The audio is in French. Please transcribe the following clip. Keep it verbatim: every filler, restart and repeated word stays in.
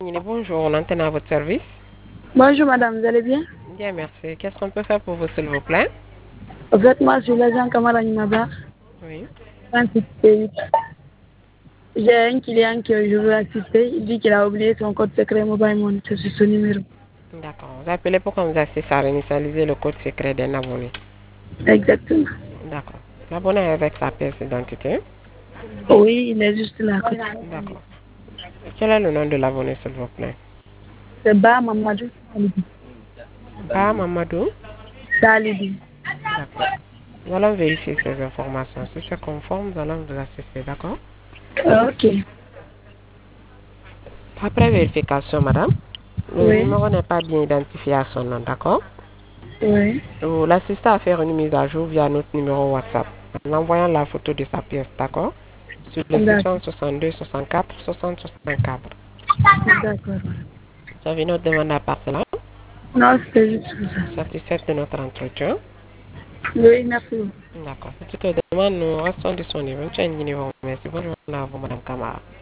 Bonjour, on antenne à votre service. Bonjour madame, vous allez bien? Bien, merci. Qu'est-ce qu'on peut faire pour vous, s'il vous plaît? En fait, moi, je suis l'agent Kamara Nimaba. Oui. J'ai un client que je veux assister. Il dit qu'il a oublié son code secret mobile money. C'est sur ce numéro. D'accord. Vous appelez pour qu'on vous assiste à réinitialiser le code secret d'un abonné. Exactement. D'accord. L'abonné est avec sa pièce d'identité. Oui, il est juste là à côté. D'accord. Quel est le nom de l'abonné, s'il vous plaît? C'est Ba Mamadou Salidi. Ba Mamadou. Salidi. D'accord. Nous allons vérifier ces informations. Si c'est conforme, nous allons vous assister, d'accord? Ok. Après vérification, madame, le Oui. numéro n'est pas bien identifié à son nom, d'accord? Oui. Vous l'assistez à faire une mise à jour via notre numéro WhatsApp en envoyant la photo de sa pièce, d'accord? Sur le D'accord. soixante-deux soixante-quatre soixante soixante-quatre. D'accord. Vous avez une autre demande à part cela? Non, c'est juste ça. Satisfaite de notre entretien? Oui, merci beaucoup. D'accord. Pour toutes les demandes, nous restons disponibles. Tu as un numéro. Merci. Bonne journée à vous, madame Kamara.